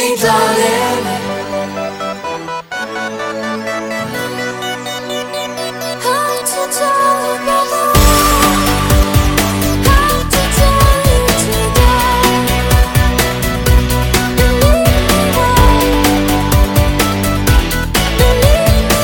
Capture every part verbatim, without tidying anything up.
Hey darling, how to tell you better, how to tell you today. Believe me well, believe me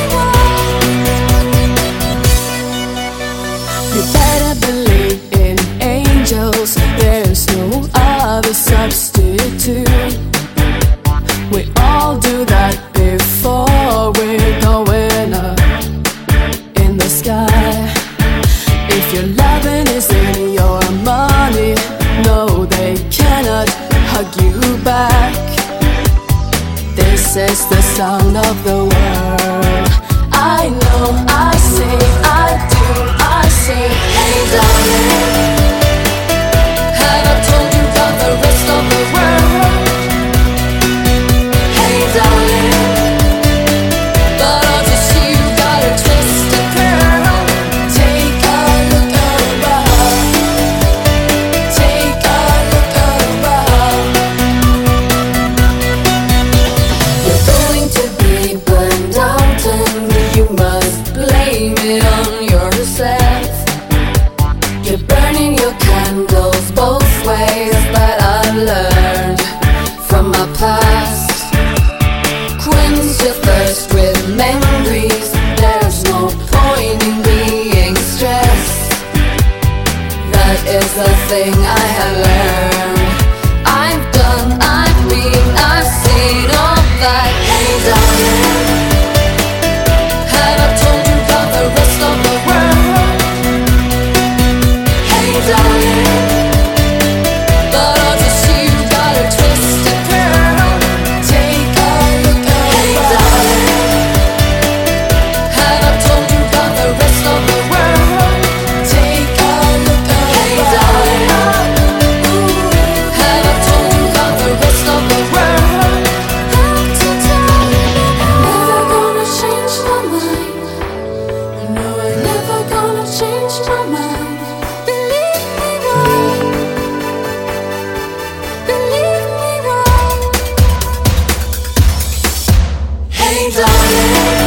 well. You better believe in angels, there's no other substitute. We all do that before we're going up in the sky. If your loving is in your money, no, they cannot hug you back. This is the sound of the world. I know, I see, I do, I see. Hey darling, have I told you about the rest of the world? Is the thing I have learned. I've done, I've been, I've seen all that. Hey darling, have I told you about the rest of the world? Hey darling, but I'll just see you got a twisted curl. Take a look around. Hey darling, have I told you about the rest of the world? Take a look around. Hey darling.